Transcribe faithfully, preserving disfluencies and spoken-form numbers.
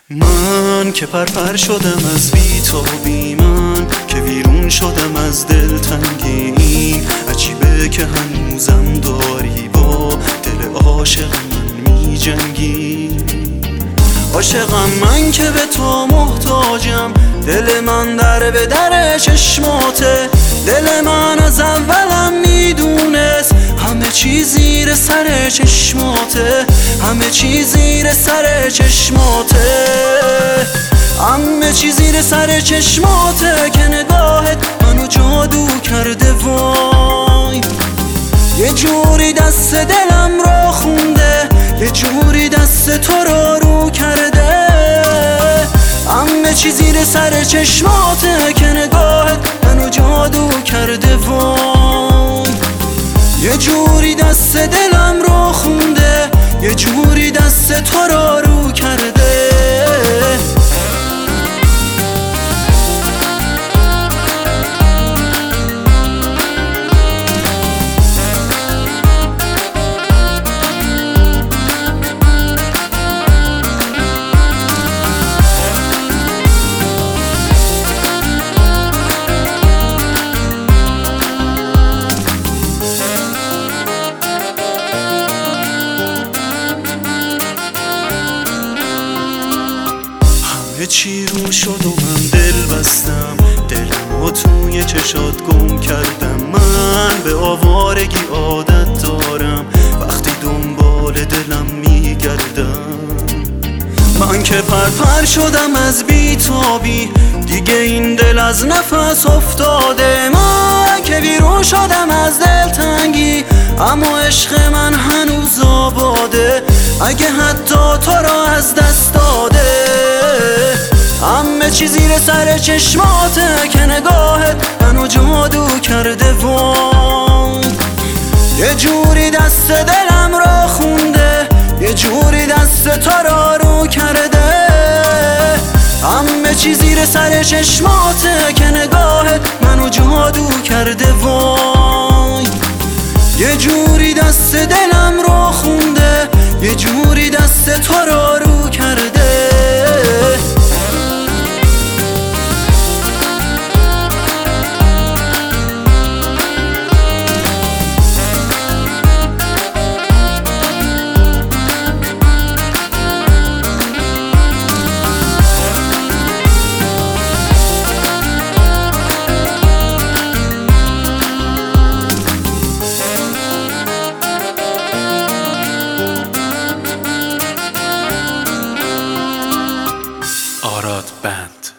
من که پرپر شدم از بی‌تابی، من که ویرون شدم از دلتنگی. عجیبه که هنوزم داری با دل عاشق من می جنگی. عاشقم من که به تو محتاجم، دل من در به در چشماته. دل من از اولم میدونست همه چی زیر سر چشماته، همه چی زیر سر چشماته، همه چی زیر سر چشماته. که نگاهت منو جادو کرده وای، یه جوری دست دلم را خونده، یه جوری دست تو را رو کرده. همه چی زیر سر چشماته، که نگاهت منو جادو کرده وای، یه جوری دست دلم رو خونده، یه جوری دست تو را رو کرده. همه چی رو شد و من دل بستم، دلم و توی چشات گم کردم. من به آوارگی عادت دارم، وقتی دنبال دلم میگردم. من که پرپر شدم از بی‌تابی، دیگه این دل از نفس افتاده. من که بیرون شدم از دلتنگی، اما عشق من هنوز آباده. اگه حتی تو را از دست داده، همه چی زیر سر چشماته. که نگاهت منو جادو کرده وای، یه جوری دست دلم را خونده، یه جوری دست تو را رو کرده. همه چی زیر سر چشماته، که نگاهت منو جادو کرده وای، یه جوری دست دلم را خونده، یه جوری دست تو را رو کرده. آراد بند.